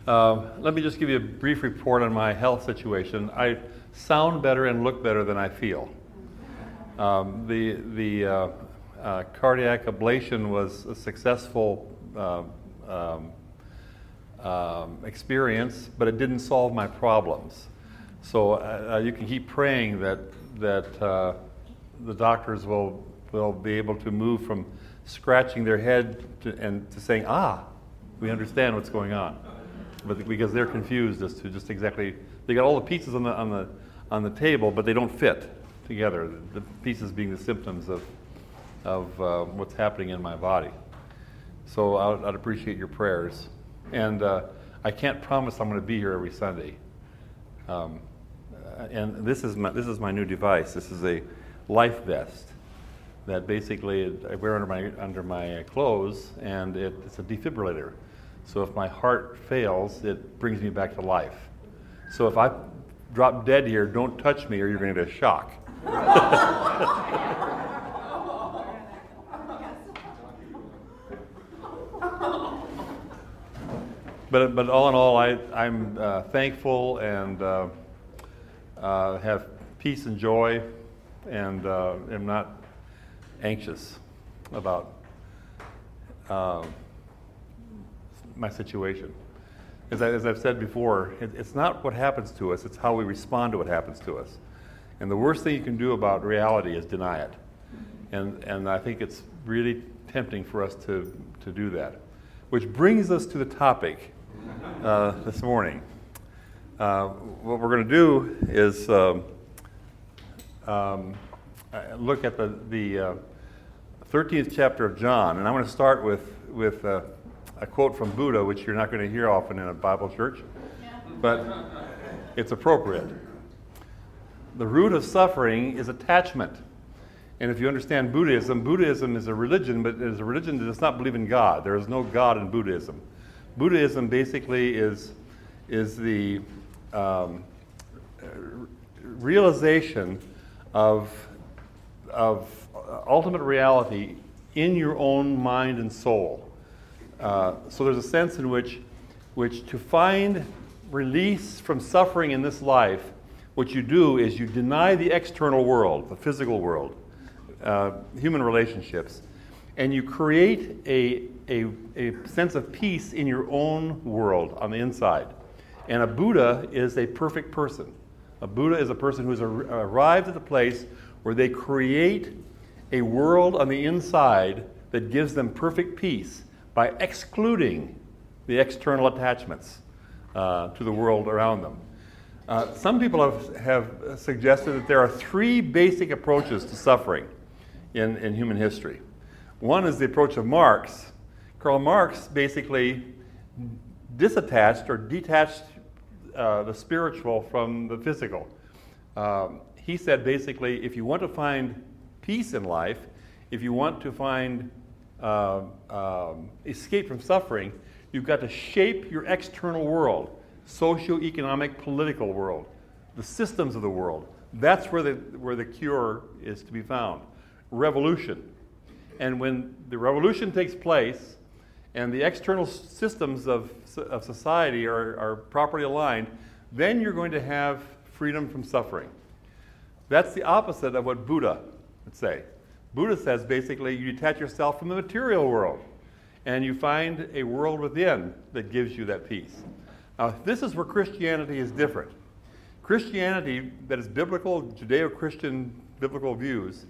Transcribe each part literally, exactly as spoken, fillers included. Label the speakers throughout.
Speaker 1: Uh, let me just give you a brief report on my health situation. I sound better and look better than I feel. Um, the the uh, uh, cardiac ablation was a successful uh, um, um, experience, but it didn't solve my problems. So uh, you can keep praying that that uh, the doctors will will be able to move from scratching their head to, and to saying, "Ah, we understand what's going on," but because they're confused as to just exactly, they got all the pieces on the on the on the table, but they don't fit together. The pieces being the symptoms of of uh, what's happening in my body. So I'd, I'd appreciate your prayers, and uh, I can't promise I'm going to be here every Sunday. Um, and this is my this is my new device. This is a life vest that basically I wear under my under my clothes, and it, it's a defibrillator. So if my heart fails, it brings me back to life. So if I drop dead here, don't touch me or you're going to get a shock. but but all in all, I, I'm uh, thankful and uh, uh, have peace and joy, and uh, am not anxious about uh, my situation. As, I, as I've said before, it, it's not what happens to us, it's how we respond to what happens to us. And the worst thing you can do about reality is deny it. And and I think it's really tempting for us to, to do that. Which brings us to the topic uh, this morning. Uh, what we're going to do is um, um, look at the, the uh, thirteenth chapter of John, and I'm going to start with, with uh, a quote from Buddha, which you're not going to hear often in a Bible church, but it's appropriate. The root of suffering is attachment. And if you understand Buddhism, Buddhism is a religion, but it is a religion that does not believe in God. There is no God in Buddhism. Buddhism basically is, is the um, realization of, of ultimate reality in your own mind and soul. Uh, so there's a sense in which, which to find release from suffering in this life, what you do is you deny the external world, the physical world, uh, human relationships, and you create a, a, a sense of peace in your own world on the inside. And a Buddha is a perfect person. A Buddha is a person who's ar- arrived at the place where they create a world on the inside that gives them perfect peace by excluding the external attachments uh, to the world around them. Uh, some people have, have suggested that there are three basic approaches to suffering in, in human history. One is the approach of Marx. Karl Marx basically disattached or detached uh, the spiritual from the physical. Um, he said basically, if you want to find peace in life, if you want to find uh, um, escape from suffering, you've got to shape your external world. Socio-economic, political world, the systems of the world. That's where the where the cure is to be found. Revolution. And when the revolution takes place and the external systems of, of society are, are properly aligned, then you're going to have freedom from suffering. That's the opposite of what Buddha would say. Buddha says basically you detach yourself from the material world and you find a world within that gives you that peace. Now, this is where Christianity is different. Christianity, that is biblical, Judeo-Christian biblical views,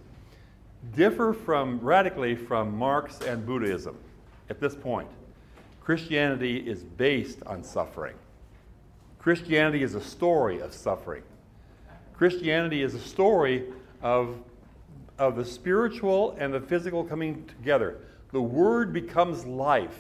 Speaker 1: differ from radically from Marx and Buddhism at this point. Christianity is based on suffering. Christianity is a story of suffering. Christianity is a story of, of the spiritual and the physical coming together. The Word becomes life.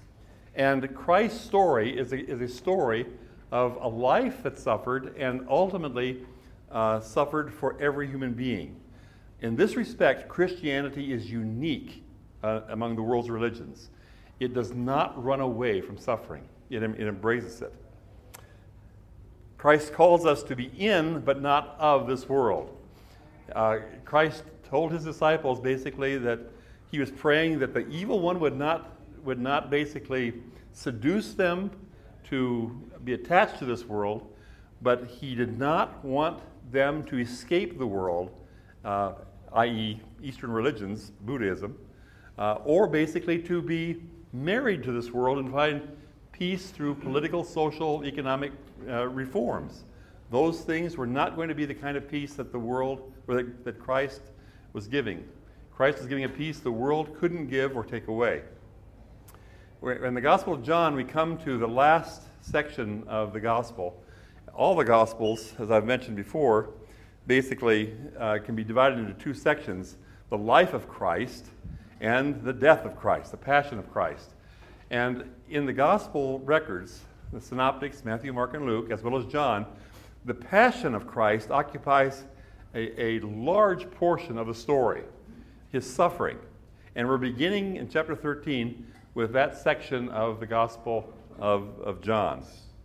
Speaker 1: And Christ's story is a, is a story of a life that suffered and ultimately uh, suffered for every human being. In this respect, Christianity is unique uh, among the world's religions. It does not run away from suffering. It, it embraces it. Christ calls us to be in, but not of this world. Uh, Christ told his disciples basically that he was praying that the evil one would not would not basically seduce them to be attached to this world, but he did not want them to escape the world, uh, that is Eastern religions, Buddhism, uh, or basically to be married to this world and find peace through political, social, economic uh, reforms. Those things were not going to be the kind of peace that the world, or that, that Christ was giving. Christ was giving a peace the world couldn't give or take away. In the Gospel of John, we come to the last section of the Gospel. All the Gospels, as I've mentioned before, basically uh, can be divided into two sections: the life of Christ and the death of Christ, the passion of Christ. And in the Gospel records, the Synoptics, Matthew, Mark, and Luke, as well as John, the passion of Christ occupies a, a large portion of the story, his suffering. And we're beginning in chapter thirteen with that section of the Gospel of, of John.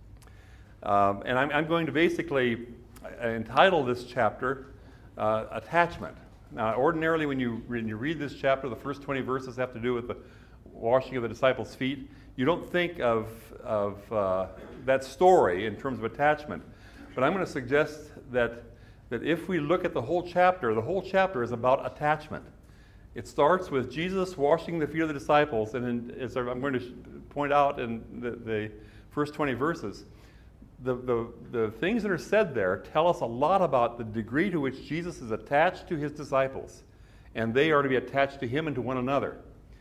Speaker 1: Um, and I'm, I'm going to basically entitle this chapter uh, Attachment. Now, ordinarily when you, when you read this chapter, the first twenty verses have to do with the washing of the disciples' feet. You don't think of, of uh, that story in terms of attachment. But I'm going to suggest that, that if we look at the whole chapter, the whole chapter is about attachment. It starts with Jesus washing the feet of the disciples, and in, as I'm going to point out in the, the first twenty verses, the, the, the things that are said there tell us a lot about the degree to which Jesus is attached to his disciples, and they are to be attached to him and to one another.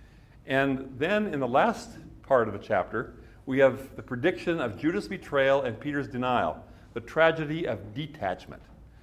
Speaker 1: And then in the last part of the chapter, we have the prediction of Judas' betrayal and Peter's denial, the tragedy of detachment.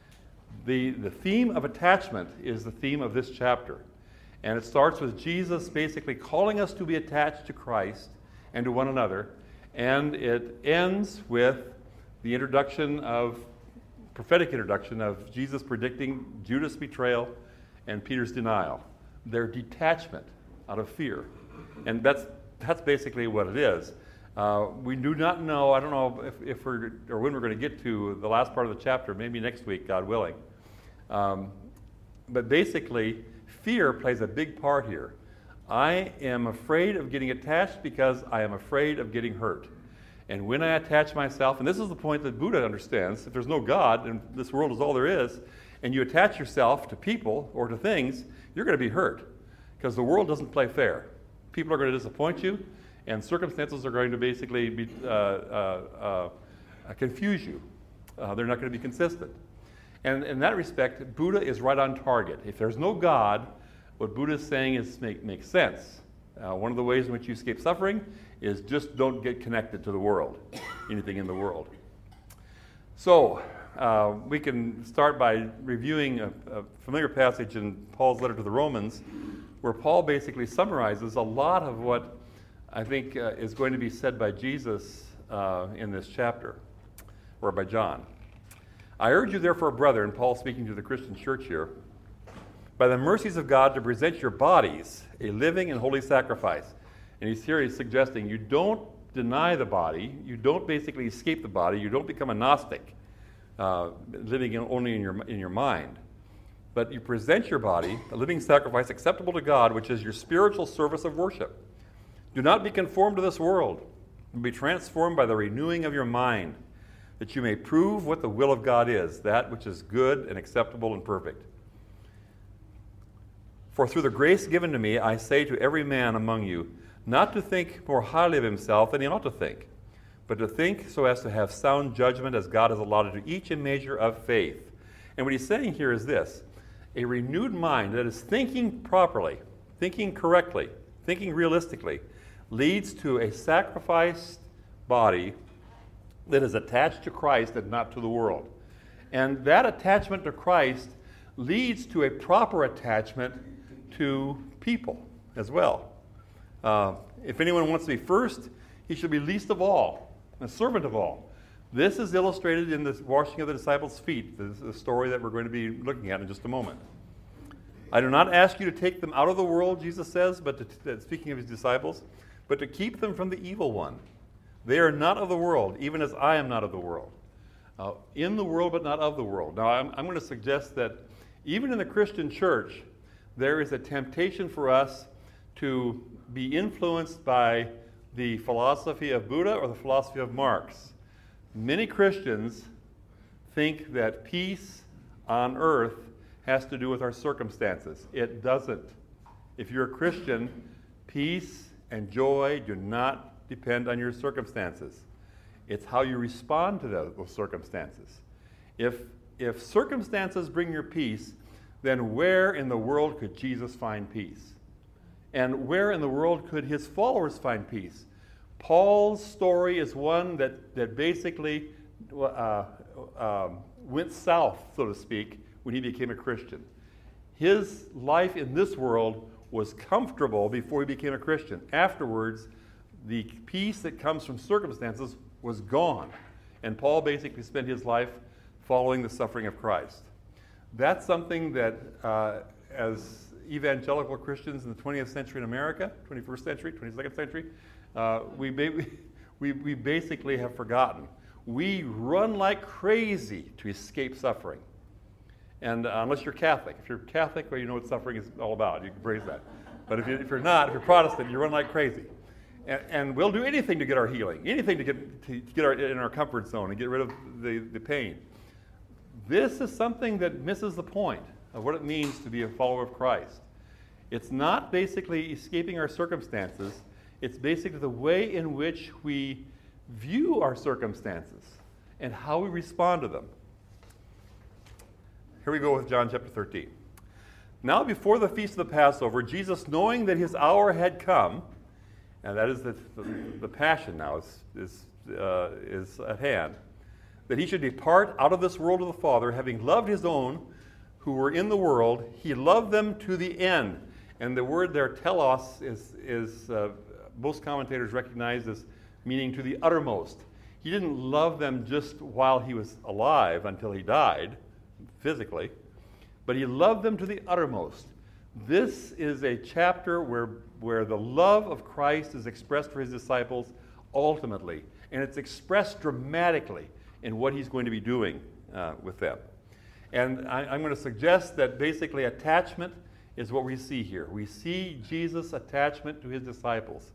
Speaker 1: The, the theme of attachment is the theme of this chapter. And it starts with Jesus basically calling us to be attached to Christ and to one another. And it ends with the introduction of, prophetic introduction of Jesus predicting Judas' betrayal and Peter's denial, their detachment out of fear. And that's, that's basically what it is. Uh, we do not know, I don't know if, if we're, or when we're going to get to the last part of the chapter, maybe next week, God willing. Um, but basically, fear plays a big part here. I am afraid of getting attached because I am afraid of getting hurt. And when I attach myself, and this is the point that Buddha understands, if there's no God and this world is all there is, and you attach yourself to people or to things, you're going to be hurt because the world doesn't play fair. People are going to disappoint you, and circumstances are going to basically be, uh, uh, uh, confuse you. Uh, they're not going to be consistent. And in that respect, Buddha is right on target. If there's no God, what Buddha is saying is make, makes sense. Uh, one of the ways in which you escape suffering is just don't get connected to the world, anything in the world. So uh, we can start by reviewing a, a familiar passage in Paul's letter to the Romans, where Paul basically summarizes a lot of what I think uh, is going to be said by Jesus uh, in this chapter, or by John. I urge you, therefore, brethren, Paul speaking to the Christian church here, by the mercies of God, to present your bodies a living and holy sacrifice. And he's here he's suggesting you don't deny the body, you don't basically escape the body, you don't become a Gnostic, uh, living in, only in your, in your mind. But you present your body, a living sacrifice acceptable to God, which is your spiritual service of worship. Do not be conformed to this world, but be transformed by the renewing of your mind, that you may prove what the will of God is, that which is good and acceptable and perfect. For through the grace given to me, I say to every man among you, not to think more highly of himself than he ought to think, but to think so as to have sound judgment as God has allotted to each a measure of faith. And what he's saying here is this: a renewed mind that is thinking properly, thinking correctly, thinking realistically, leads to a sacrificed body that is attached to Christ and not to the world. And that attachment to Christ leads to a proper attachment to people as well. Uh, if anyone wants to be first, he should be least of all, a servant of all. This is illustrated in the washing of the disciples' feet, the, the story that we're going to be looking at in just a moment. I do not ask you to take them out of the world, Jesus says, but to, speaking of his disciples, but to keep them from the evil one. They are not of the world, even as I am not of the world. Uh, in the world, but not of the world. Now, I'm, I'm going to suggest that even in the Christian church, there is a temptation for us to be influenced by the philosophy of Buddha or the philosophy of Marx. Many Christians think that peace on earth has to do with our circumstances. It doesn't. If you're a Christian, peace and joy do not depend on your circumstances. It's how you respond to those circumstances. If, if circumstances bring your peace, then where in the world could Jesus find peace? And where in the world could his followers find peace? Paul's story is one that, that basically uh, um, went south, so to speak, when he became a Christian. His life in this world was comfortable before he became a Christian. Afterwards, the peace that comes from circumstances was gone. And Paul basically spent his life following the suffering of Christ. That's something that, uh, as evangelical Christians in the twentieth century in America, twenty-first century, twenty-second century, uh, we, ba- we, we basically have forgotten. We run like crazy to escape suffering. And uh, unless you're Catholic. If you're Catholic, well, you know what suffering is all about. You can praise that. But if, you, if you're not, if you're Protestant, you run like crazy. And, and we'll do anything to get our healing, anything to get, to get our, in our comfort zone and get rid of the, the pain. This is something that misses the point of what it means to be a follower of Christ. It's not basically escaping our circumstances. It's basically the way in which we view our circumstances and how we respond to them. Here we go with John chapter thirteen. Now before the feast of the Passover, Jesus, knowing that his hour had come, and that is the, the, the passion now is, is, uh, is at hand, that he should depart out of this world to the Father, having loved his own who were in the world, he loved them to the end. And the word there, telos, is, is uh, most commentators recognize as meaning to the uttermost. He didn't love them just while he was alive until he died, physically, but he loved them to the uttermost. This is a chapter where, where the love of Christ is expressed for his disciples ultimately, and it's expressed dramatically in what he's going to be doing uh, with them. And I, I'm going to suggest that basically attachment is what we see here. We see Jesus' attachment to his disciples.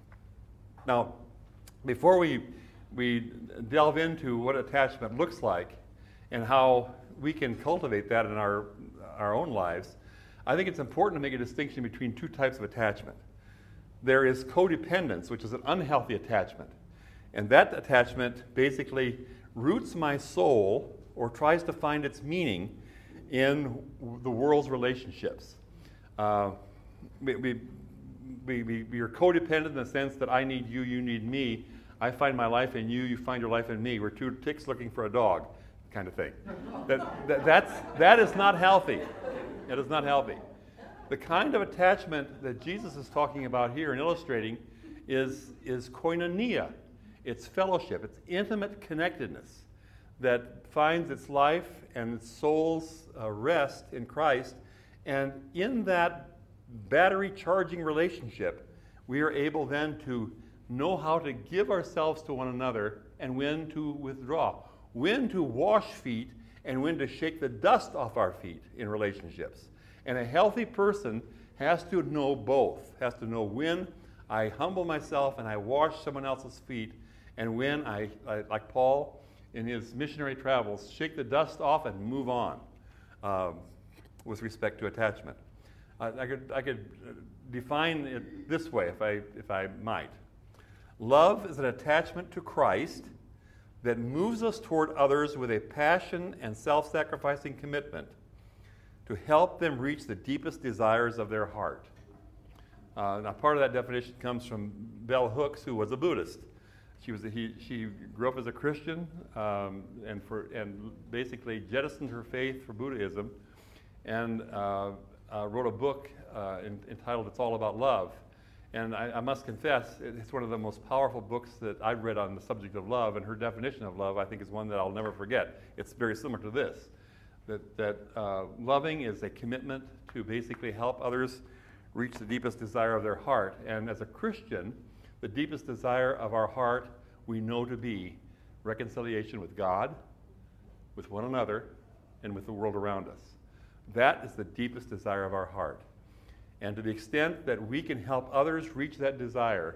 Speaker 1: Now, before we, we delve into what attachment looks like and how we can cultivate that in our, our own lives, I think it's important to make a distinction between two types of attachment. There is codependence, which is an unhealthy attachment. And that attachment basically roots my soul or tries to find its meaning in the world's relationships. Uh, we, we, we, we are codependent in the sense that I need you, you need me. I find my life in you, you find your life in me. We're two ticks looking for a dog, kind of thing. That, that, that's, that is not healthy. It is not healthy. The kind of attachment that Jesus is talking about here and illustrating is, is koinonia. It's fellowship. It's intimate connectedness that finds its life and its soul's uh, rest in Christ. And in that battery charging relationship, we are able then to know how to give ourselves to one another and when to withdraw, when to wash feet and when to shake the dust off our feet in relationships. And a healthy person has to know both, has to know when I humble myself and I wash someone else's feet, and when I, I like Paul in his missionary travels, shake the dust off and move on um, with respect to attachment. Uh, I could, I could define it this way, if I, if I might. Love is an attachment to Christ that moves us toward others with a passion and self-sacrificing commitment to help them reach the deepest desires of their heart. Uh, now, part of that definition comes from Bell Hooks, who was a Buddhist. She was a, he, she grew up as a Christian um, and for and basically jettisoned her faith for Buddhism, and uh, uh, wrote a book uh, in, entitled "It's All About Love." And I, I must confess, it's one of the most powerful books that I've read on the subject of love, and her definition of love, I think, is one that I'll never forget. It's very similar to this, that, that uh, loving is a commitment to basically help others reach the deepest desire of their heart. And as a Christian, the deepest desire of our heart we know to be reconciliation with God, with one another, and with the world around us. That is the deepest desire of our heart. And to the extent that we can help others reach that desire,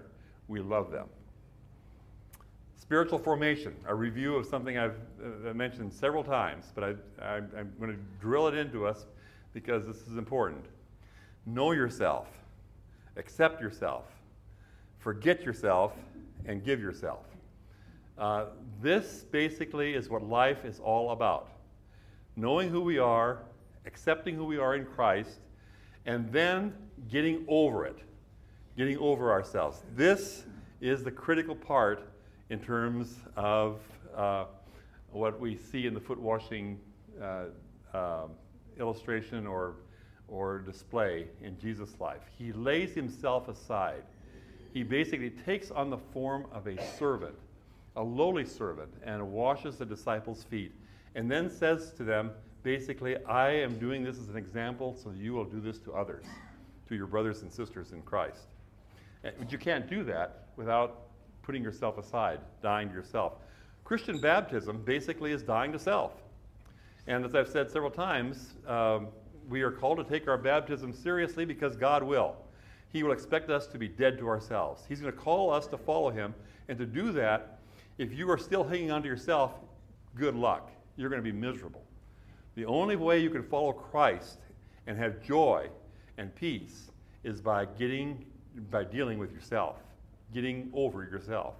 Speaker 1: we love them. Spiritual formation, a review of something I've uh, mentioned several times, but I, I, I'm going to drill it into us because this is important. Know yourself, accept yourself, forget yourself, and give yourself. Uh, this basically is what life is all about. Knowing who we are, accepting who we are in Christ, and then getting over it, getting over ourselves. This is the critical part in terms of uh, what we see in the foot washing uh, uh, illustration or, or display in Jesus' life. He lays himself aside. He basically takes on the form of a servant, a lowly servant, and washes the disciples' feet, and then says to them, basically, I am doing this as an example so that you will do this to others, to your brothers and sisters in Christ. But you can't do that without putting yourself aside, dying to yourself. Christian baptism basically is dying to self. And as I've said several times, um, we are called to take our baptism seriously because God will. He will expect us to be dead to ourselves. He's going to call us to follow him. And to do that, if you are still hanging on to yourself, good luck. You're going to be miserable. The only way you can follow Christ and have joy and peace is by getting, by dealing with yourself, getting over yourself.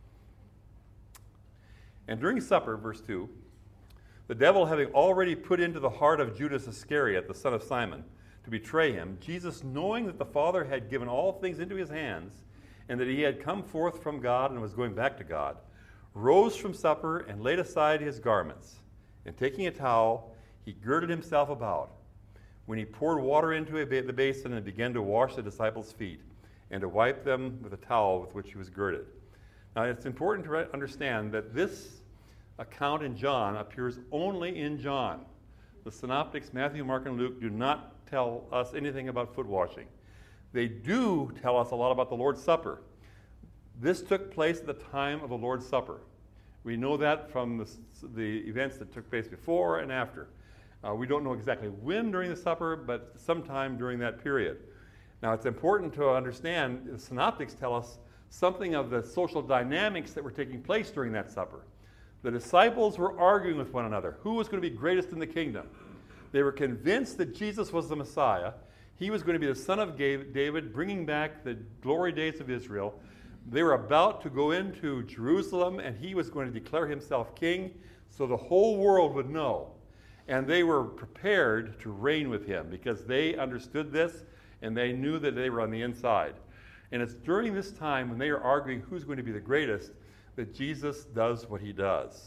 Speaker 1: And during supper, verse two, the devil having already put into the heart of Judas Iscariot, the son of Simon, to betray him, Jesus, knowing that the Father had given all things into his hands, and that he had come forth from God and was going back to God, rose from supper and laid aside his garments, and taking a towel, he girded himself about. When he poured water into a ba- the basin and began to wash the disciples' feet, and to wipe them with a towel with which he was girded. Now, it's important to re- understand that this account in John appears only in John. The synoptics, Matthew, Mark, and Luke, do not tell us anything about foot washing. They do tell us a lot about the Lord's Supper. This took place at the time of the Lord's Supper. We know that from the, the events that took place before and after. Uh, we don't know exactly when during the supper, but sometime during that period. Now, it's important to understand, the synoptics tell us something of the social dynamics that were taking place during that supper. The disciples were arguing with one another. Who was going to be greatest in the kingdom? They were convinced that Jesus was the Messiah. He was going to be the son of David, bringing back the glory days of Israel. They were about to go into Jerusalem, and he was going to declare himself king so the whole world would know. And they were prepared to reign with him because they understood this, and they knew that they were on the inside. And it's during this time when they are arguing who's going to be the greatest that Jesus does what he does.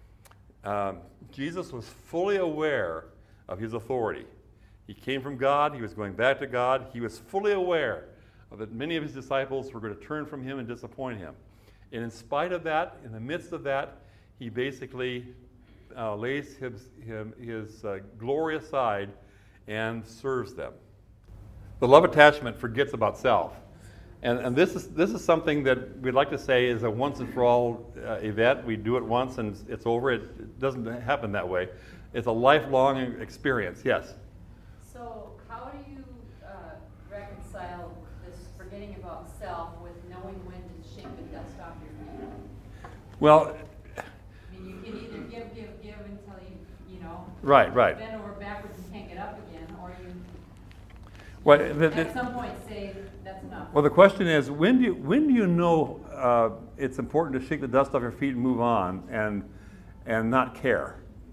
Speaker 1: Um, Jesus was fully aware of his authority. He came from God. He was going back to God. He was fully aware that many of his disciples were going to turn from him and disappoint him. And in spite of that, in the midst of that, he basically uh, lays his, his, his uh, glory aside and serves them. The love attachment forgets about self. And, and this is this is something that we'd like to say is a once and for all uh, event. We do it once and it's over. It, it doesn't happen that way. It's a lifelong experience. Yes?
Speaker 2: So how do you uh, reconcile this forgetting about self with knowing when to shake the dust off your feet?
Speaker 1: Well,
Speaker 2: I mean, you can either give, give, give until you, you know,
Speaker 1: right, right.
Speaker 2: bend over backwards and can't get up again, or you
Speaker 1: Well, the, the,
Speaker 2: at some point say, that's enough.
Speaker 1: Well, the question is, when do you, when do you know uh, it's important to shake the dust off your feet and move on and and not care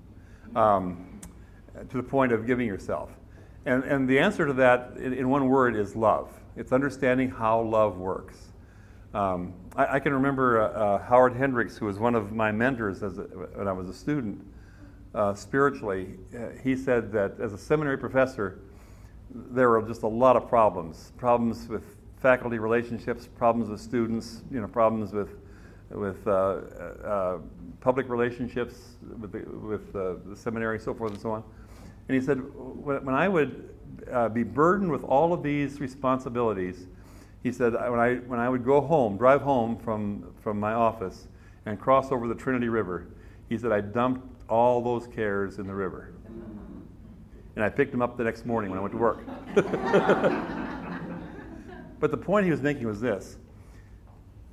Speaker 1: um, to the point of giving yourself? And and the answer to that, in, in one word, is love. It's understanding how love works. Um, I, I can remember uh, uh, Howard Hendricks, who was one of my mentors as a, when I was a student, uh, spiritually. Uh, he said that as a seminary professor, there were just a lot of problems. Problems with faculty relationships, problems with students, you know, problems with with uh, uh, public relationships with the, with uh, the seminary, so forth and so on. And he said, when, when I would uh, be burdened with all of these responsibilities, he said, when I when I would go home, drive home from from my office and cross over the Trinity River, he said, I dumped all those cares in the river. And I picked him up the next morning when I went to work. But the point he was making was this.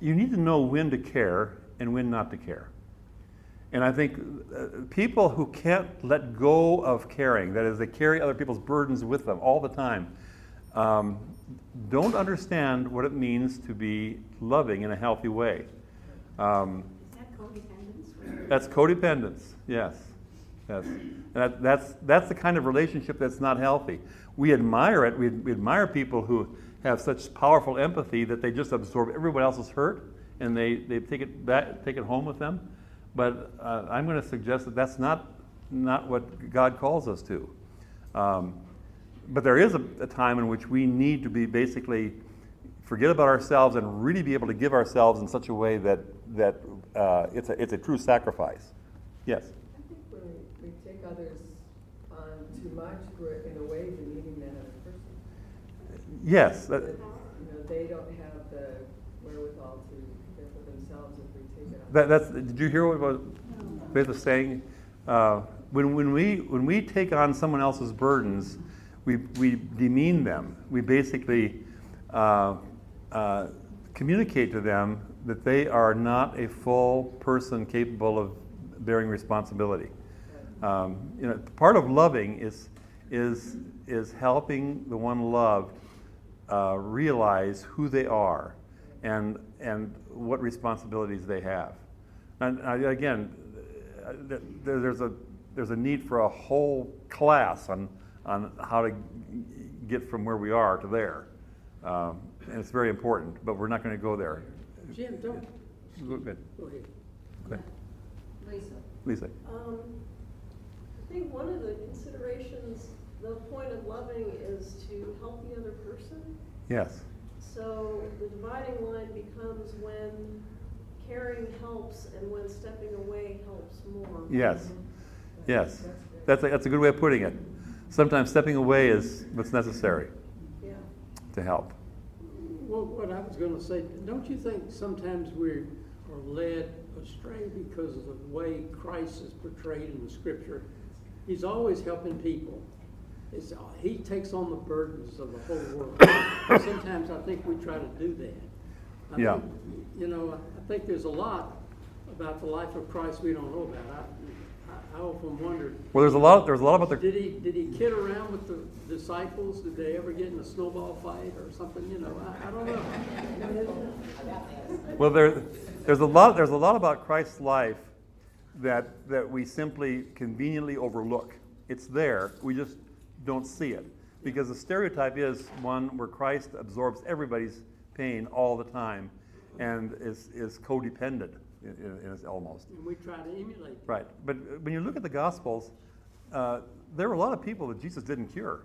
Speaker 1: you need to know when to care and when not to care. And I think uh, people who can't let go of caring, that is, they carry other people's burdens with them all the time, um, don't understand what it means to be loving in a healthy way. Um,
Speaker 3: Is that codependence?
Speaker 1: that's codependence, yes. Yes. And that, that's, that's the kind of relationship that's not healthy. We admire it. We, we admire people who have such powerful empathy that they just absorb everyone else's hurt and they, they take it back, take it home with them. But uh, I'm going to suggest that that's not, not what God calls us to. Um, but there is a, a time in which we need to be basically forget about ourselves and really be able to give ourselves in such a way that, that uh, it's, a, it's a true sacrifice. Yes?
Speaker 4: I think when we, we take others on too much, we're in a way demeaning that other person.
Speaker 1: Yes. That,
Speaker 4: That, you know, they don't have the wherewithal to care for themselves if we take it on.
Speaker 1: that, that's, did you hear what Faith was saying? Uh, when, when, we, when we take on someone else's burdens, we, we demean them. We basically uh, uh, communicate to them that they are not a full person capable of bearing responsibility. Um, you know, part of loving is is is helping the one loved uh, realize who they are and and what responsibilities they have. And uh, again, there, there's a there's a need for a whole class on on how to get from where we are to there, um, and it's very important. But we're not going to go there.
Speaker 5: Jim, don't.
Speaker 1: Go ahead.
Speaker 5: Go ahead.
Speaker 1: Go ahead.
Speaker 2: Lisa.
Speaker 1: Lisa.
Speaker 3: Um, I think one of the considerations, the point of loving is to help the other person.
Speaker 1: Yes.
Speaker 3: So the dividing line becomes when caring helps and when stepping away helps more.
Speaker 1: Yes. Yes. That's a, that's a good way of putting it. Sometimes stepping away is what's necessary
Speaker 3: Yeah.
Speaker 1: to help.
Speaker 5: Well, what I was going to say, don't you think sometimes we are led astray because of the way Christ is portrayed in the Scripture? He's always helping people. It's, he takes on the burdens of the whole world. And sometimes I think we try to do that. I
Speaker 1: Yeah.
Speaker 5: think, you know, I think there's a lot about the life of Christ we don't know about. I, I, I often wondered.
Speaker 1: Well, there's a lot. There's a lot about the.
Speaker 5: Did he did he kid around with the disciples? Did they ever get in a snowball fight or something? You know, I, I don't know.
Speaker 1: Well, there, there's a lot. There's a lot about Christ's life that that we simply conveniently overlook. It's there. We just don't see it because the stereotype is one where Christ absorbs everybody's pain all the time, and is is codependent in, in, in almost.
Speaker 5: And we try to emulate.
Speaker 1: Right. But when you look at the Gospels, uh, there were a lot of people that Jesus didn't cure.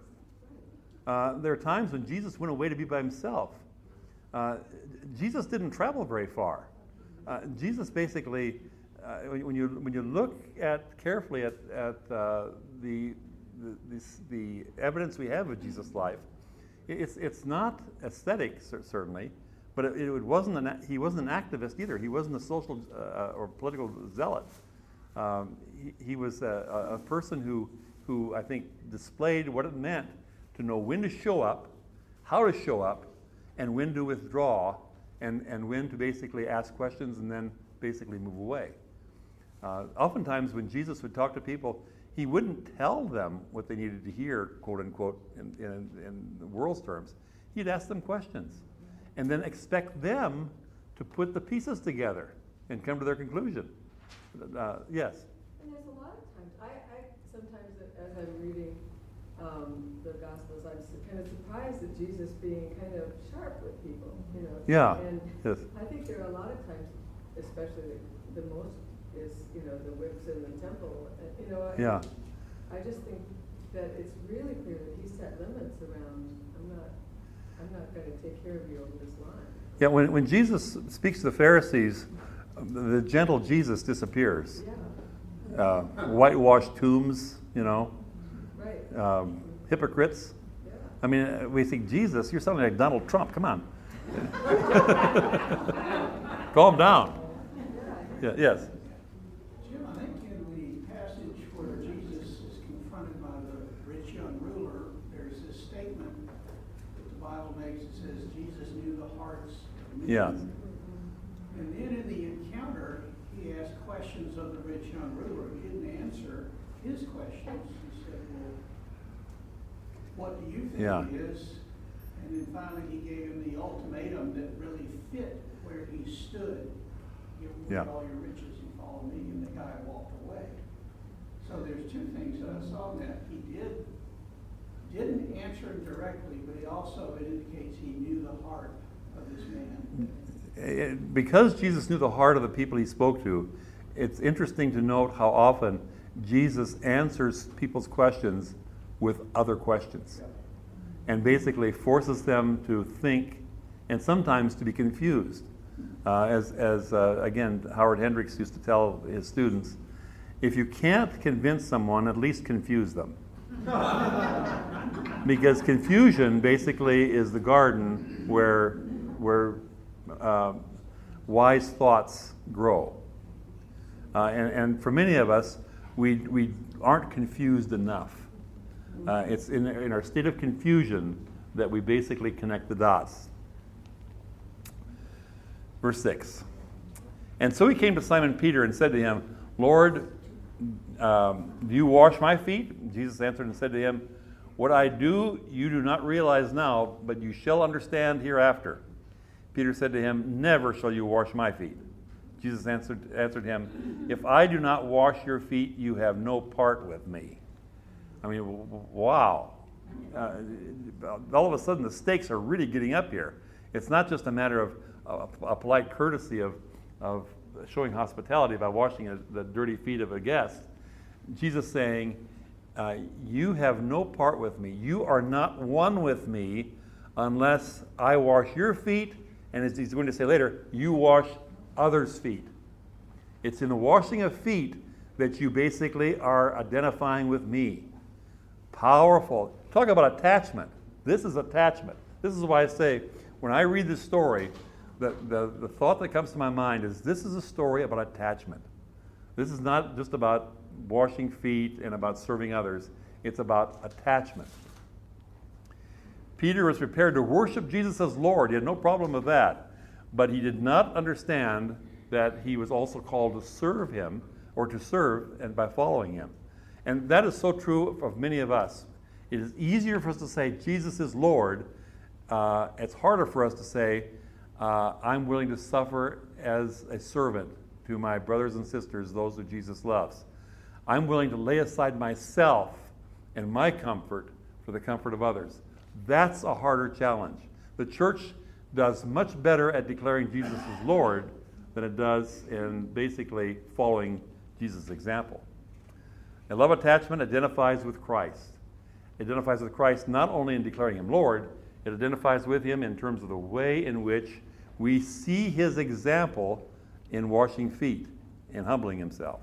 Speaker 1: Uh, there are times when Jesus went away to be by himself. Uh, Jesus didn't travel very far. Uh, Jesus basically, uh, when, when you when you look at carefully at at uh, the the, this, the evidence we have of Jesus' life, it's it's not aesthetic certainly, but it, it wasn't an he wasn't an activist either. He wasn't a social uh, or political zealot. Um, he, he was a, a person who who I think displayed what it meant to know when to show up, how to show up, and when to withdraw, and, and when to basically ask questions and then basically move away. Uh, oftentimes when Jesus would talk to people, he wouldn't tell them what they needed to hear, quote unquote, in, in, in the world's terms. He'd ask them questions and then expect them to put the pieces together and come to their conclusion. Uh, yes?
Speaker 4: And there's a lot of times, I, I sometimes as I'm reading um, the Gospels, I'm su- kind of surprised at Jesus being kind of sharp with people, you know.
Speaker 1: Yeah.
Speaker 4: And
Speaker 1: Yes.
Speaker 4: I think there are a lot of times, especially the, the most is, you know, the whips in the temple. uh, You know, I,
Speaker 1: Yeah.
Speaker 4: I just think that it's really clear that he set limits around. I'm not, I'm not going to take care of you over this line.
Speaker 1: Yeah, when, when Jesus speaks to the Pharisees, the, the gentle Jesus disappears.
Speaker 4: Yeah.
Speaker 1: Uh, whitewashed tombs, you know,
Speaker 4: Right.
Speaker 1: um, hypocrites.
Speaker 4: Yeah.
Speaker 1: I mean, we think, Jesus, you're sounding like Donald Trump. Come on. Calm down. Yeah, yes.
Speaker 6: Jim, I think in the passage where Jesus is confronted by the rich young ruler, there's this statement that the Bible makes. It says Jesus knew the hearts of men.
Speaker 1: Yeah.
Speaker 6: questions of the rich young ruler. He didn't answer his questions. He said, well, what do you think
Speaker 1: Yeah.
Speaker 6: he is? And then finally he gave him the ultimatum that really fit where he stood. Give away
Speaker 1: Yeah.
Speaker 6: all your riches and follow me. And the guy walked away. So there's two things that I saw in that. He did, didn't answer him directly, but he also it indicates he knew the heart of this man.
Speaker 1: Eh, Because Jesus knew the heart of the people he spoke to, it's interesting to note how often Jesus answers people's questions with other questions, and basically forces them to think and sometimes to be confused. Uh, as, as uh, again, Howard Hendricks used to tell his students, if you can't convince someone, at least confuse them. Because confusion basically is the garden where, where uh, wise thoughts grow. Uh, and, and for many of us, we, we aren't confused enough. Uh, it's in, in our state of confusion that we basically connect the dots. Verse six. And so he came to Simon Peter and said to him, Lord, um, do you wash my feet? Jesus answered and said to him, what I do you do not realize now, but you shall understand hereafter. Peter said to him, never shall you wash my feet. Jesus answered, answered him, if I do not wash your feet, you have no part with me. I mean, w- w- wow. Uh, all of a sudden, the stakes are really getting up here. It's not just a matter of uh, a polite courtesy of, of showing hospitality by washing a, the dirty feet of a guest. Jesus saying, uh, you have no part with me. You are not one with me unless I wash your feet, and as he's going to say later, you wash others' feet. It's in the washing of feet that you basically are identifying with me. Powerful. Talk about attachment. This is attachment. This is why I say, when I read this story, the, the, the thought that comes to my mind is this is a story about attachment. This is not just about washing feet and about serving others. It's about attachment. Peter was prepared to worship Jesus as Lord. He had no problem with that. But he did not understand that he was also called to serve him, or to serve and by following him. And that is so true of many of us. It is easier for us to say Jesus is Lord. Uh, it's harder for us to say uh, I'm willing to suffer as a servant to my brothers and sisters, those who Jesus loves. I'm willing to lay aside myself and my comfort for the comfort of others. That's a harder challenge. The church does much better at declaring Jesus as Lord than it does in basically following Jesus' example. A love attachment identifies with Christ. It identifies with Christ not only in declaring him Lord, it identifies with him in terms of the way in which we see his example in washing feet and humbling himself.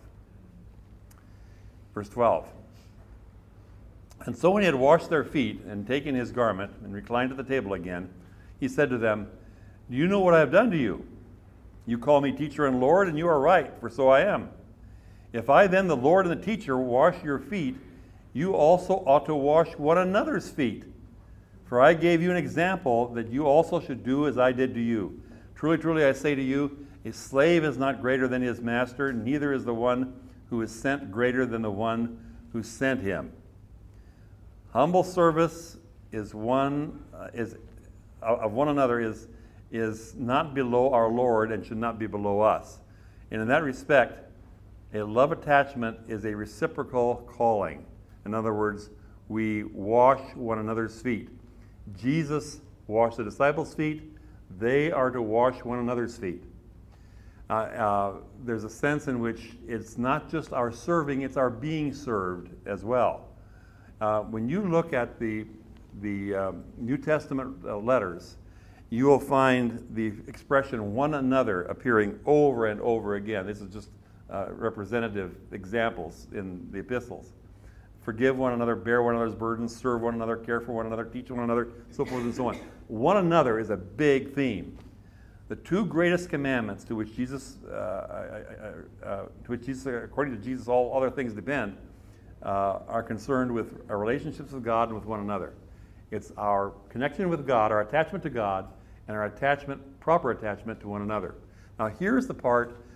Speaker 1: Verse twelve. And so when he had washed their feet and taken his garment and reclined at the table again, he said to them, do you know what I have done to you? You call me teacher and Lord, and you are right, for so I am. If I then, the Lord and the teacher, wash your feet, you also ought to wash one another's feet. For I gave you an example that you also should do as I did to you. Truly, truly, I say to you, a slave is not greater than his master, neither is the one who is sent greater than the one who sent him. Humble service is one uh, is uh, of one another is is not below our Lord and should not be below us. And in that respect, a love attachment is a reciprocal calling. In other words, we wash one another's feet. Jesus washed the disciples' feet. They are to wash one another's feet. Uh, uh, there's a sense in which it's not just our serving, it's our being served as well. Uh, when you look at the, the um, New Testament uh, letters, you will find the expression one another appearing over and over again. This is just uh, representative examples in the epistles. Forgive one another, bear one another's burdens, serve one another, care for one another, teach one another, so forth and so on. One another is a big theme. The two greatest commandments to which Jesus, uh, uh, uh, to which Jesus, according to Jesus, all other things depend, uh, are concerned with our relationships with God and with one another. It's our connection with God, our attachment to God, and our attachment, proper attachment to one another. Now, here's the part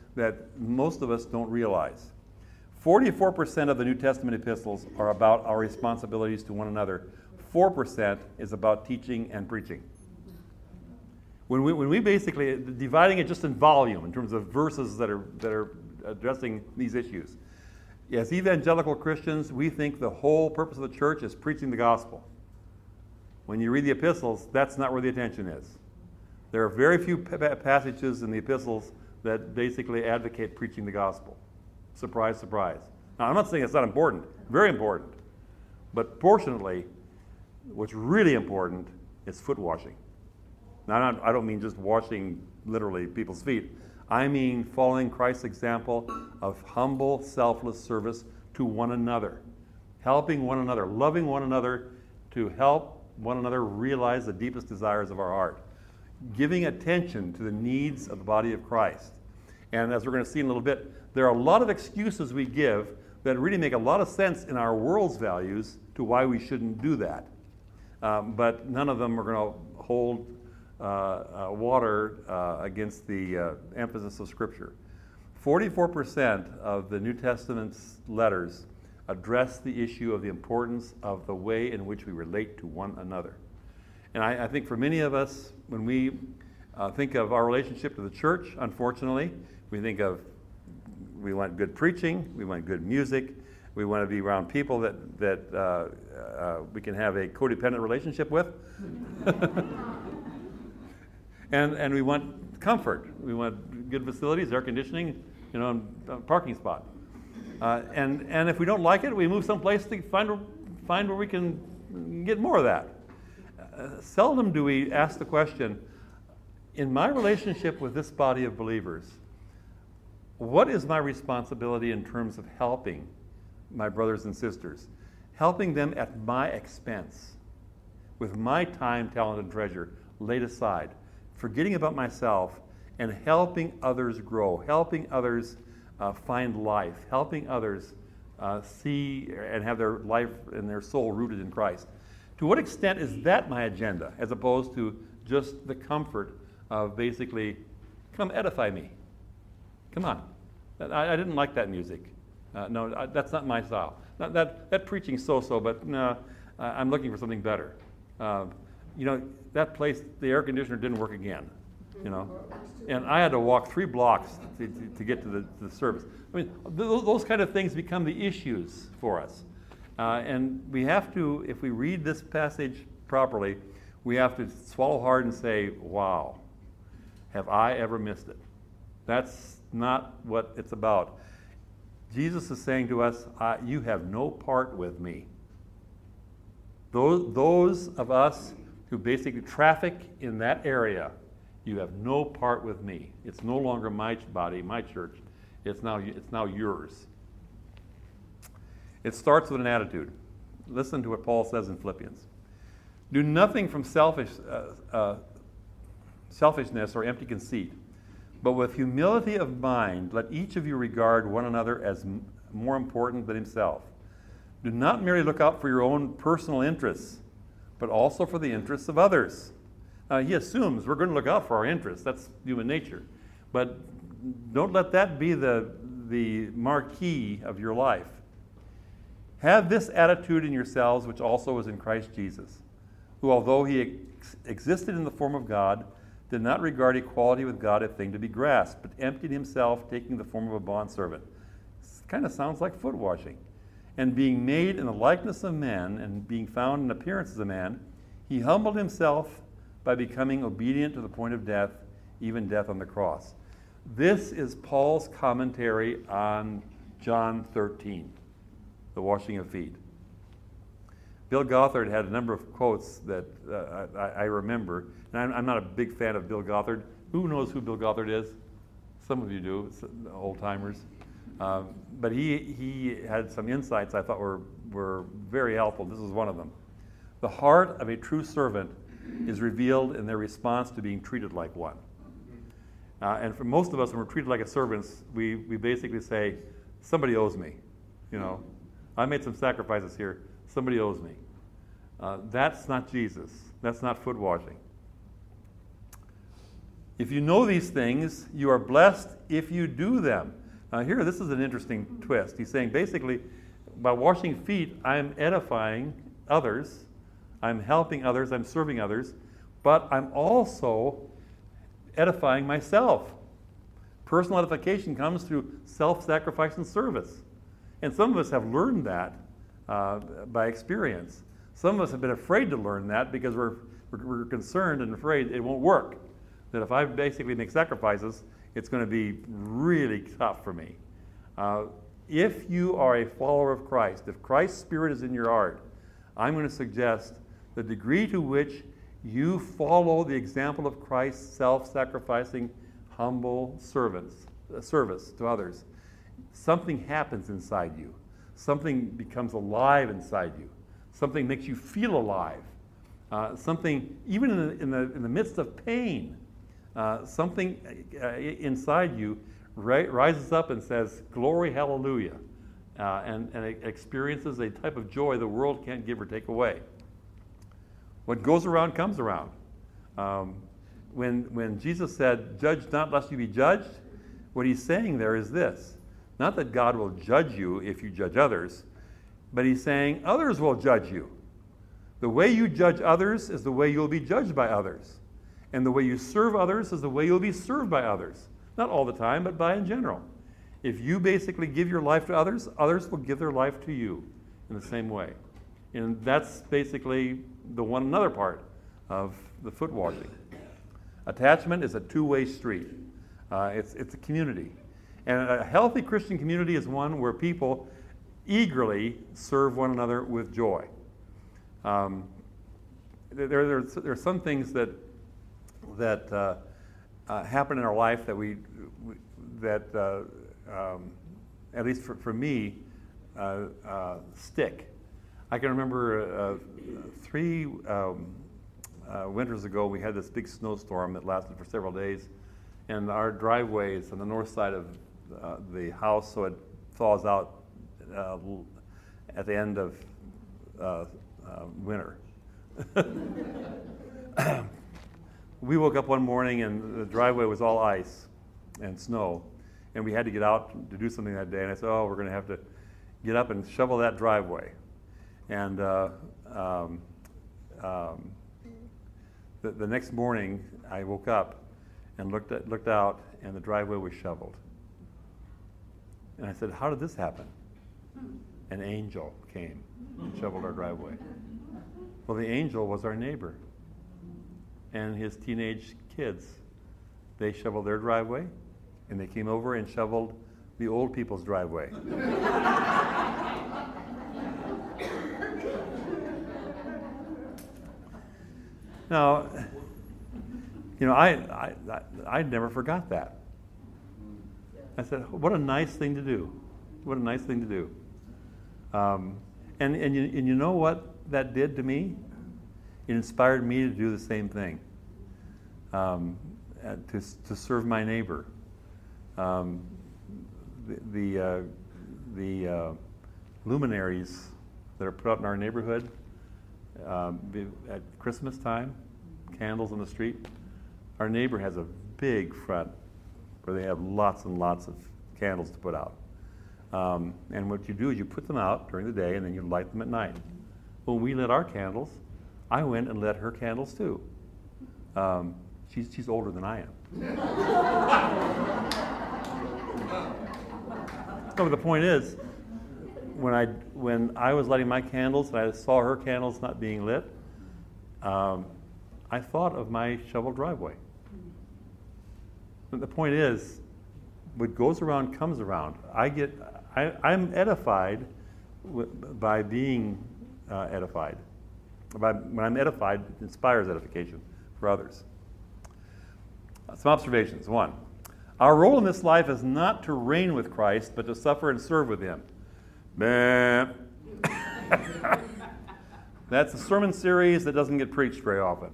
Speaker 1: that most of us don't realize. forty-four percent of the New Testament epistles are about our responsibilities to one another. four percent is about teaching and preaching. When we, when we basically, dividing it just in volume, in terms of verses that are, that are addressing these issues, as evangelical Christians, we think the whole purpose of the church is preaching the gospel. When you read the epistles, that's not where the attention is. There are very few pa- passages in the epistles that basically advocate preaching the gospel. Surprise, surprise. Now, I'm not saying it's not important. Very important. But proportionately, what's really important is foot washing. Now, I don't mean just washing literally people's feet. I mean following Christ's example of humble, selfless service to one another. Helping one another, loving one another to help one another realize the deepest desires of our heart. Giving attention to the needs of the body of Christ. And as we're going to see in a little bit, there are a lot of excuses we give that really make a lot of sense in our world's values to why we shouldn't do that. Um, but none of them are going to hold uh, uh, water uh, against the uh, emphasis of Scripture. forty-four percent of the New Testament's letters address the issue of the importance of the way in which we relate to one another. And I, I think for many of us, when we uh, think of our relationship to the church, unfortunately, we think of we want good preaching, we want good music, we want to be around people that, that uh, uh, we can have a codependent relationship with. and and we want comfort. We want good facilities, air conditioning, you know, and a parking spot. Uh, and, and if we don't like it, we move someplace to find, find where we can get more of that. Uh, seldom do we ask the question, in my relationship with this body of believers, what is my responsibility in terms of helping my brothers and sisters? Helping them at my expense, with my time, talent, and treasure laid aside, forgetting about myself and helping others grow, helping others uh, find life, helping others uh, see and have their life and their soul rooted in Christ. To what extent is that my agenda, as opposed to just the comfort of basically, come edify me? Come on. I, I didn't like that music. Uh, no, I, that's not my style. That, that, that preaching's so-so, but no, I'm looking for something better. Uh, you know, that place, the air conditioner didn't work again, you know. And I had to walk three blocks to, to, to get to the, to the service. I mean, th- those kind of things become the issues for us. Uh, and we have to, if we read this passage properly, we have to swallow hard and say, wow, have I ever missed it? That's not what it's about. Jesus is saying to us, uh, you have no part with me. Those, those of us who basically traffic in that area, you have no part with me. It's no longer my body, my church. It's now, it's now yours. It starts with an attitude. Listen to what Paul says in Philippians. Do nothing from selfish, uh, uh, selfishness or empty conceit, but with humility of mind, let each of you regard one another as m- more important than himself. Do not merely look out for your own personal interests, but also for the interests of others. Now, he assumes we're going to look out for our interests. That's human nature. But don't let that be the, the marquee of your life. Have this attitude in yourselves, which also was in Christ Jesus, who, although he ex- existed in the form of God, did not regard equality with God a thing to be grasped, but emptied himself, taking the form of a bondservant. This kind of sounds like foot washing. And being made in the likeness of men, and being found in appearance as a man, he humbled himself by becoming obedient to the point of death, even death on the cross. This is Paul's commentary on John thirteen, the washing of feet. Bill Gothard had a number of quotes that uh, I, I remember, and I'm, I'm not a big fan of Bill Gothard. Who knows who Bill Gothard is? Some of you do, old-timers. Um, but he he had some insights I thought were, were very helpful. This is one of them. The heart of a true servant is revealed in their response to being treated like one. Uh, and for most of us, when we're treated like a servant, we, we basically say, somebody owes me. You know, I made some sacrifices here. Somebody owes me. Uh, that's not Jesus. That's not foot washing. If you know these things, you are blessed if you do them. Now here, this is an interesting twist. He's saying basically, by washing feet, I'm edifying others, I'm helping others, I'm serving others, but I'm also edifying myself. Personal edification comes through self-sacrifice and service. And some of us have learned that uh, by experience. Some of us have been afraid to learn that because we're, we're, we're concerned and afraid it won't work. That if I basically make sacrifices, it's going to be really tough for me. Uh, if you are a follower of Christ, if Christ's Spirit is in your heart, I'm going to suggest the degree to which you follow the example of Christ's self-sacrificing, humble servants, uh, service to others, something happens inside you. Something becomes alive inside you. Something makes you feel alive. Uh, something, even in the, in, the, in the midst of pain, uh, something uh, inside you ri- rises up and says, glory, hallelujah, uh, and, and it experiences a type of joy the world can't give or take away. What goes around comes around. Um, when, when Jesus said, judge not lest you be judged, what he's saying there is this. Not that God will judge you if you judge others, but he's saying others will judge you. The way you judge others is the way you'll be judged by others. And the way you serve others is the way you'll be served by others. Not all the time, but by in general. If you basically give your life to others, others will give their life to you in the same way. And that's basically the one another part of the foot washing. Attachment is a two-way street. Uh, it's, it's a community. And a healthy Christian community is one where people eagerly serve one another with joy. Um, there, there, there are some things that that uh, uh, happen in our life that we, we that uh, um, at least for, for me uh, uh, stick. I can remember uh, three um, uh, winters ago we had this big snowstorm that lasted for several days, and our driveway is on the north side of uh, the house, so it thaws out uh, at the end of uh, uh, winter. We woke up one morning and the driveway was all ice and snow, and we had to get out to do something that day. And I said, "Oh, we're going to have to get up and shovel that driveway." And uh, um, um, the, the next morning, I woke up and looked at, looked out, and the driveway was shoveled. And I said, "How did this happen?" An angel came and shoveled our driveway. Well, the angel was our neighbor and his teenage kids. They shoveled their driveway, and they came over and shoveled the old people's driveway. Now, you know, I, I, I, I never forgot that. I said, what a nice thing to do. What a nice thing to do. Um, and, and, you, and you know what that did to me? It inspired me to do the same thing, um, to, to serve my neighbor. Um, the the, uh, the uh, luminaries that are put out in our neighborhood um, at Christmas time, candles on the street, our neighbor has a big front where they have lots and lots of candles to put out. Um, and what you do is you put them out during the day and then you light them at night. When we lit our candles, I went and lit her candles too. Um, she's, she's older than I am. So the point is, when I, when I was lighting my candles and I saw her candles not being lit, um, I thought of my shovel driveway. But the point is, what goes around comes around. I get, I, I'm edified w- by being uh, edified. By, when I'm edified, it inspires edification for others. Uh, some observations. One, our role in this life is not to reign with Christ, but to suffer and serve with Him. Meh. That's a sermon series that doesn't get preached very often.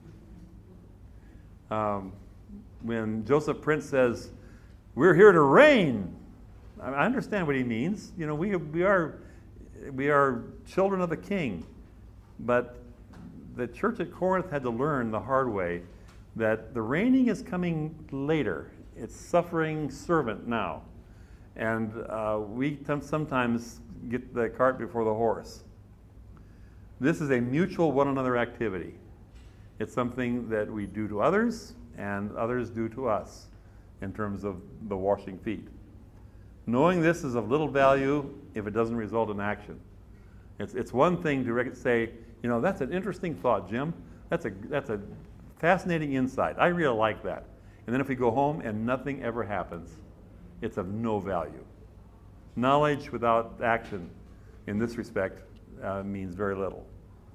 Speaker 1: Um, when Joseph Prince says, "We're here to reign," I understand what he means. You know, we we are we are children of the King, but the church at Corinth had to learn the hard way that the reigning is coming later. It's suffering servant now. And uh, we t- sometimes get the cart before the horse. This is a mutual one another activity. It's something that we do to others and others do to us in terms of the washing feet. Knowing this is of little value if it doesn't result in action. It's, it's one thing to rec- say, you know, that's an interesting thought, Jim. That's a, that's a fascinating insight. I really like that. And then if we go home and nothing ever happens, it's of no value. Knowledge without action in this respect uh, means very little.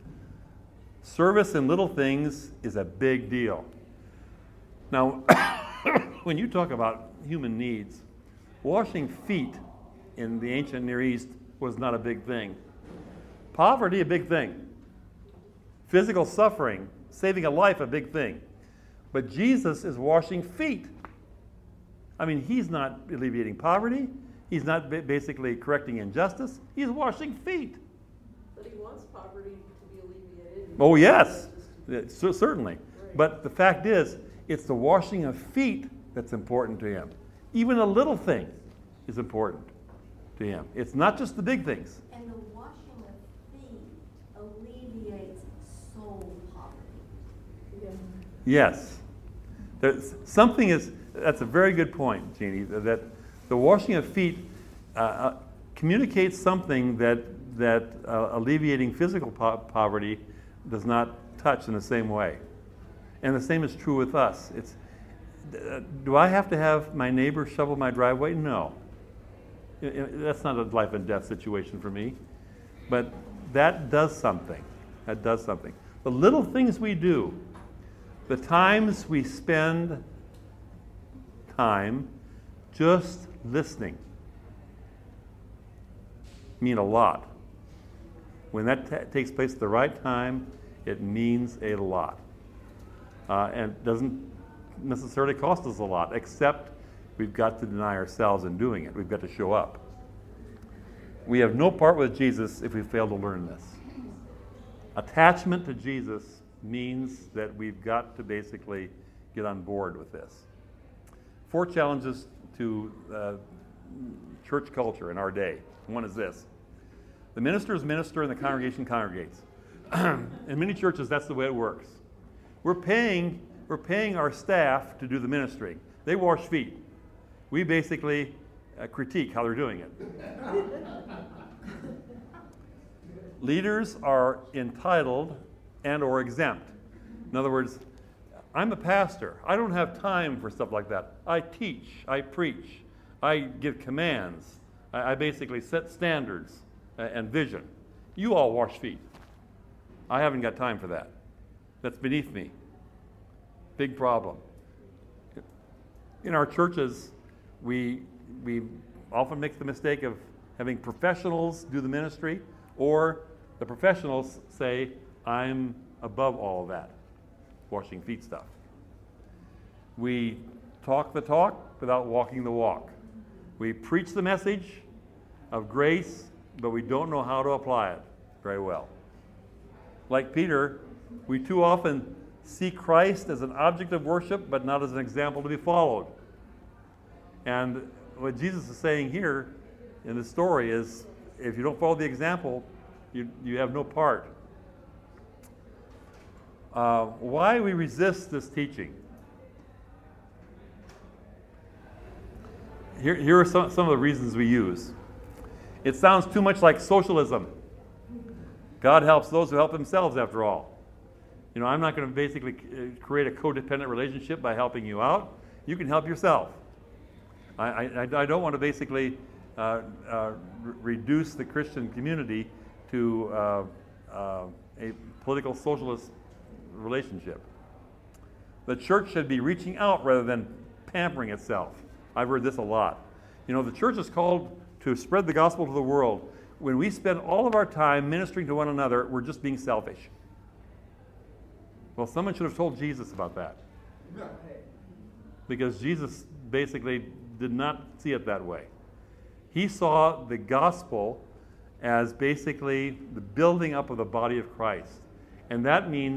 Speaker 1: Service in little things is a big deal. Now, when you talk about human needs, washing feet in the ancient Near East was not a big thing. Poverty, a big thing. Physical suffering, saving a life, a big thing. But Jesus is washing feet. I mean, he's not alleviating poverty. He's not ba- basically correcting injustice. He's washing feet.
Speaker 3: But he wants poverty to be alleviated.
Speaker 1: Oh, yes,
Speaker 3: Justice.
Speaker 1: Yeah, cer- certainly. But the fact is, it's the washing of feet that's important to him. Even a little thing is important to him. It's not just the big things.
Speaker 7: And the washing of feet alleviates soul poverty.
Speaker 3: Yeah.
Speaker 1: Yes. There's something is, that's a very good point, Jeannie, that the washing of feet uh, uh, communicates something that, that uh, alleviating physical po- poverty does not touch in the same way. And the same is true with us. It's, uh, do I have to have my neighbor shovel my driveway? No. I- I- that's not a life and death situation for me. But that does something. That does something. The little things we do, the times we spend time just listening, mean a lot. When that ta takes place at the right time, it means a lot. Uh, and doesn't necessarily cost us a lot, except we've got to deny ourselves in doing it. We've got to show up. We have no part with Jesus if we fail to learn this. Attachment to Jesus means that we've got to basically get on board with this. Four challenges to uh, church culture in our day. One is this. The ministers minister and the congregation congregates. In many churches, that's the way it works. We're paying, we're paying our staff to do the ministry. They wash feet. We basically uh, critique how they're doing it. Leaders are entitled and or exempt. In other words, I'm a pastor. I don't have time for stuff like that. I teach. I preach. I give commands. I, I basically set standards uh, and vision. You all wash feet. I haven't got time for that. That's beneath me. Big problem. In our churches, we, we often make the mistake of having professionals do the ministry, or the professionals say, I'm above all of that, washing feet stuff. We talk the talk without walking the walk. We preach the message of grace, but we don't know how to apply it very well. Like Peter, we too often see Christ as an object of worship, but not as an example to be followed. And what Jesus is saying here in the story is, if you don't follow the example, you, you have no part. Uh, why we resist this teaching? Here, here are some, some of the reasons we use. It sounds too much like socialism. God helps those who help themselves, after all. You know, I'm not going to basically create a codependent relationship by helping you out. You can help yourself. I, I, I don't want to basically uh, uh, re- reduce the Christian community to uh, uh, a political socialist relationship. The church should be reaching out rather than pampering itself. I've heard this a lot. You know, the church is called to spread the gospel to the world. When we spend all of our time ministering to one another, we're just being selfish. Well, someone should have told Jesus about that. Because Jesus basically did not see it that way. He saw the gospel as basically the building up of the body of Christ. And that means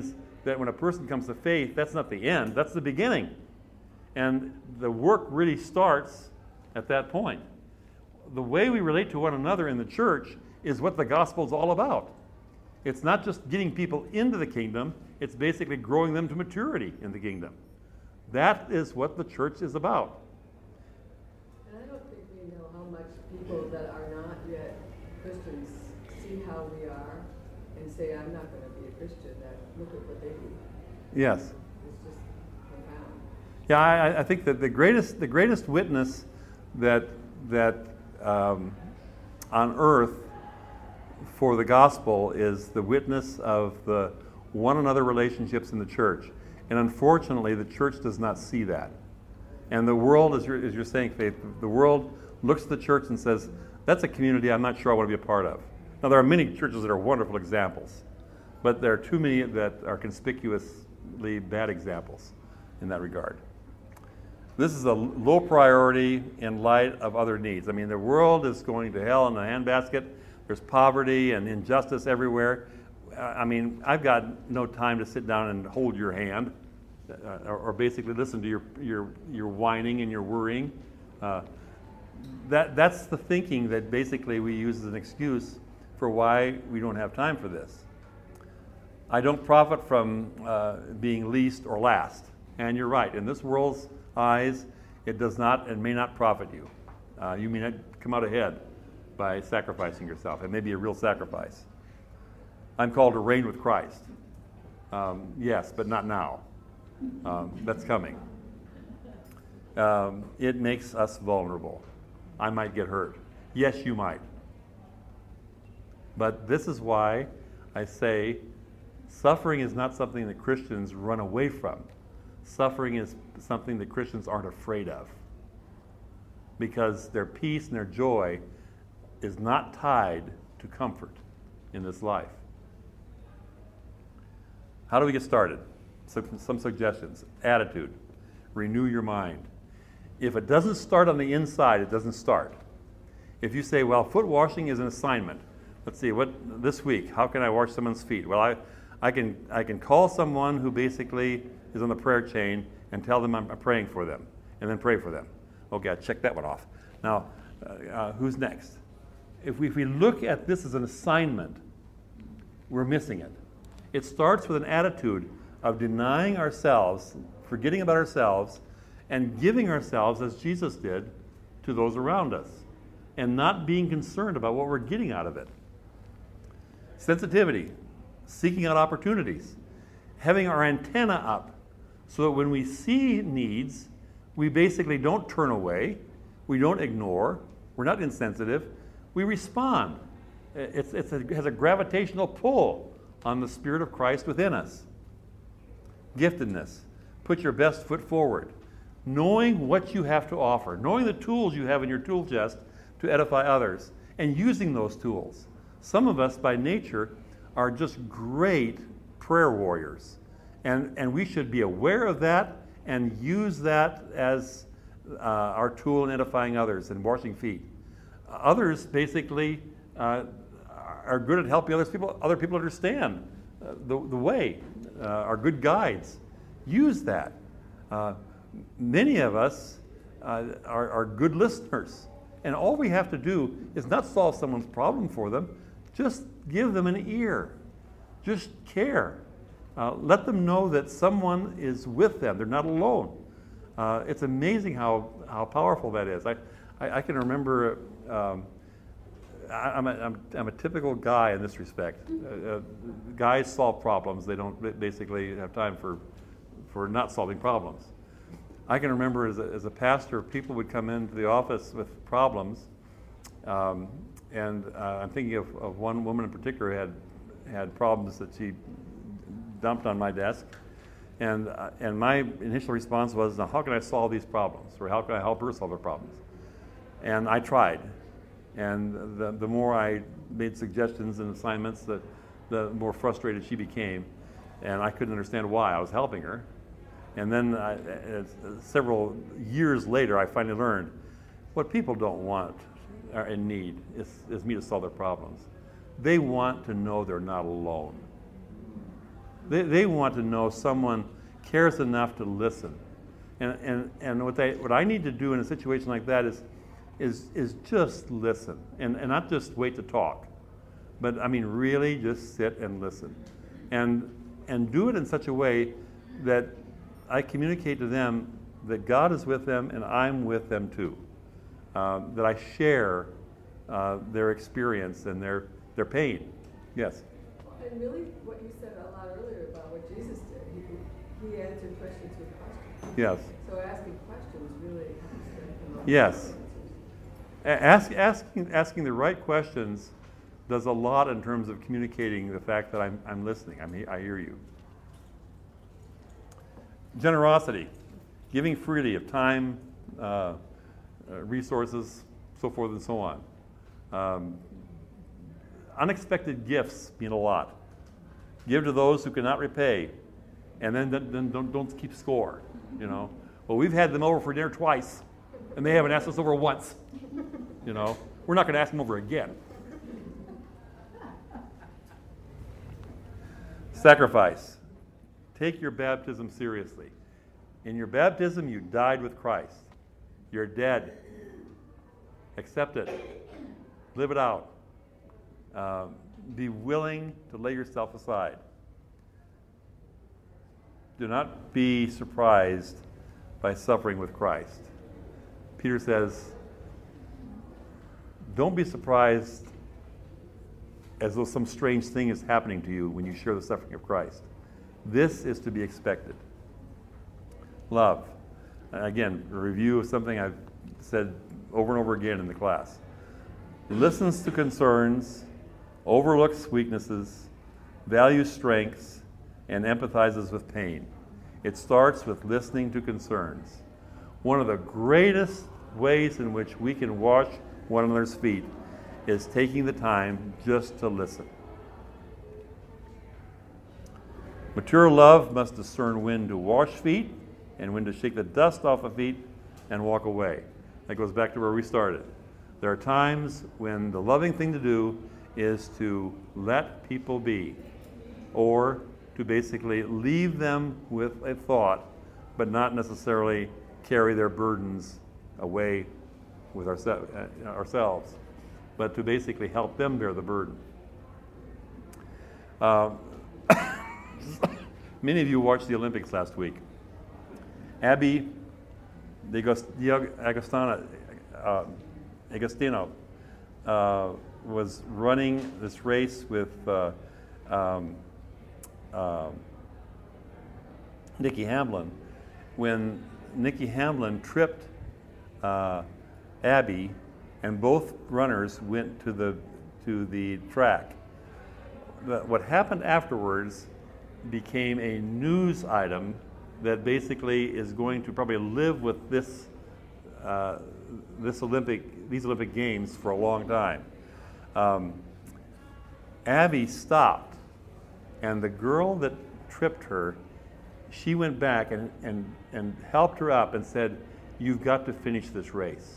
Speaker 1: that when a person comes to faith, that's not the end, that's the beginning. And the work really starts at that point. The way we relate to one another in the church is what the gospel is all about. It's not just getting people into the kingdom, it's basically growing them to maturity in the kingdom. That is what the church is about.
Speaker 4: And I don't think we know how much people that are not yet Christians see how we are and say, I'm not going to be a Christian, that look at what they do.
Speaker 1: Yes.
Speaker 4: It's just profound.
Speaker 1: Yeah, I, I think that the greatest the greatest witness that that um, on earth for the gospel is the witness of the one another relationships in the church. And unfortunately, the church does not see that. And the world, as you're, as you're saying, Faith, the world looks at the church and says, that's a community I'm not sure I want to be a part of. Now, there are many churches that are wonderful examples, but there are too many that are conspicuously bad examples in that regard. This is a low priority in light of other needs. I mean, the world is going to hell in a handbasket. There's poverty and injustice everywhere. I mean, I've got no time to sit down and hold your hand, uh, or, or basically listen to your your your whining and your worrying. Uh, that that's the thinking that basically we use as an excuse for why we don't have time for this. I don't profit from uh, being least or last, and you're right. In this world's eyes, it does not and may not profit you. Uh, you may not come out ahead by sacrificing yourself. It may be a real sacrifice. I'm called to reign with Christ. Um, yes, but not now. Um, that's coming. Um, it makes us vulnerable. I might get hurt. Yes, you might. But this is why I say suffering is not something that Christians run away from. Suffering is something that Christians aren't afraid of. Because their peace and their joy is not tied to comfort in this life. How do we get started? Some, some suggestions. Attitude. Renew your mind. If it doesn't start on the inside, it doesn't start. If you say, well, foot washing is an assignment. Let's see, what this week, how can I wash someone's feet? Well, I, I can I can call someone who basically is on the prayer chain and tell them I'm praying for them, and then pray for them. Okay, I checked that one off. Now, uh, uh, who's next? If we, if we look at this as an assignment, we're missing it. It starts with an attitude of denying ourselves, forgetting about ourselves, and giving ourselves, as Jesus did, to those around us, and not being concerned about what we're getting out of it. Sensitivity, seeking out opportunities, having our antenna up so that when we see needs, we basically don't turn away, we don't ignore, we're not insensitive, we respond. It's, it's a, it has a gravitational pull on the Spirit of Christ within us. Giftedness, put your best foot forward. Knowing what you have to offer, knowing the tools you have in your tool chest to edify others, and using those tools. Some of us, by nature, are just great prayer warriors. And, and we should be aware of that and use that as uh, our tool in edifying others and washing feet. Others, basically, uh, are good at helping others people, other people understand uh, the, the way, uh, are good guides. Use that. Uh, many of us uh, are, are good listeners. And all we have to do is not solve someone's problem for them, just give them an ear. Just care. Uh, let them know that someone is with them. They're not alone. Uh, it's amazing how, how powerful that is. I, I, I can remember, um, I, I'm, a, I'm, I'm a typical guy in this respect. Uh, uh, guys solve problems. They don't basically have time for, for not solving problems. I can remember as a, as a pastor, people would come into the office with problems, um, and uh, I'm thinking of, of one woman in particular who had had problems that she dumped on my desk, and uh, and my initial response was, now how can I solve these problems, or how can I help her solve her problems? And I tried, and the the more I made suggestions and assignments, the the more frustrated she became, and I couldn't understand why I was helping her. And then I, uh, several years later, I finally learned what people don't want or in need is, is me to solve their problems. They want to know they're not alone. They, they want to know someone cares enough to listen. And, and, and what, they, what I need to do in a situation like that is, is, is just listen, and, and not just wait to talk. But I mean, really just sit and listen. And, and do it in such a way that I communicate to them that God is with them and I'm with them too. Uh, that I share uh, their experience and their, their pain. Yes?
Speaker 4: And really, what you said a lot earlier about what Jesus did, he, he answered questions with questions.
Speaker 1: Yes.
Speaker 4: So asking questions really helps them come up
Speaker 1: Yes.
Speaker 4: with answers.
Speaker 1: A- Ask, asking, asking the right questions does a lot in terms of communicating the fact that I'm, I'm listening, I'm, he- I hear you. Generosity, giving freely of time, uh, uh, resources, so forth and so on. Um, unexpected gifts mean a lot. Give to those who cannot repay, and then, then, then don't, don't keep score. You know, well, we've had them over for dinner twice, and they haven't asked us over once. You know, we're not going to ask them over again. Sacrifice. Take your baptism seriously. In your baptism, you died with Christ. You're dead. Accept it. Live it out. Um, be willing to lay yourself aside. Do not be surprised by suffering with Christ. Peter says, don't be surprised as though some strange thing is happening to you when you share the suffering of Christ. This is to be expected. Love. Again, a review of something I've said over and over again in the class. Listens to concerns, overlooks weaknesses, values strengths, and empathizes with pain. It starts with listening to concerns. One of the greatest ways in which we can wash one another's feet is taking the time just to listen. Mature love must discern when to wash feet and when to shake the dust off of feet and walk away. That goes back to where we started. There are times when the loving thing to do is to let people be, or to basically leave them with a thought, but not necessarily carry their burdens away with ourse- uh, ourselves, but to basically help them bear the burden. Uh, many of you watched the Olympics last week. Abby D'Agostino uh, Agostino, uh, was running this race with uh, um, uh, Nikki Hamblin. When Nikki Hamblin tripped uh, Abby, and both runners went to the to the track. The, what happened afterwards became a news item that basically is going to probably live with this uh, this Olympic these Olympic Games for a long time. Um, Abby stopped, and the girl that tripped her, she went back and, and, and helped her up and said, "You've got to finish this race."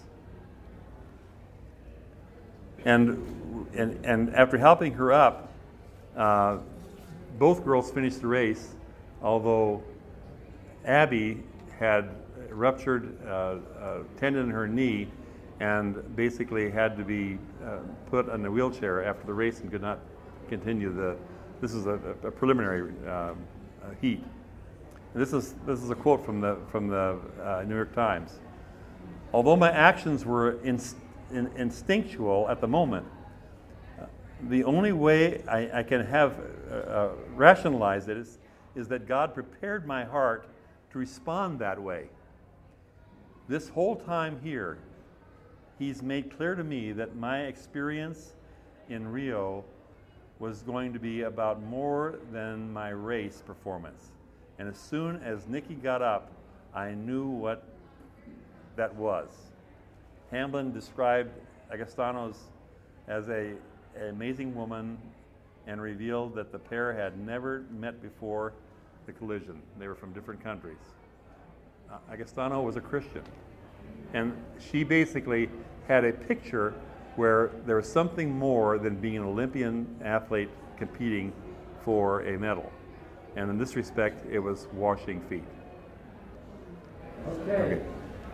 Speaker 1: And, and, and after helping her up, uh, both girls finished the race, although Abby had ruptured uh, a tendon in her knee and basically had to be uh, put in a wheelchair after the race and could not continue the, this is a, a preliminary um, uh, heat. And this is, this is a quote from the, from the uh, New York Times. "Although my actions were inst- in, instinctual at the moment, uh, the only way I, I can have uh, uh, rationalized it is, is that God prepared my heart to respond that way. This whole time here, He's made clear to me that my experience in Rio was going to be about more than my race performance. And as soon as Nikki got up, I knew what that was." Hamblin described Agostino's as a, an amazing woman and revealed that the pair had never met before the collision. They were from different countries. Uh, Agostino was a Christian. And she basically had a picture where there was something more than being an Olympian athlete competing for a medal. And in this respect, it was washing feet.
Speaker 5: Okay.
Speaker 1: Okay.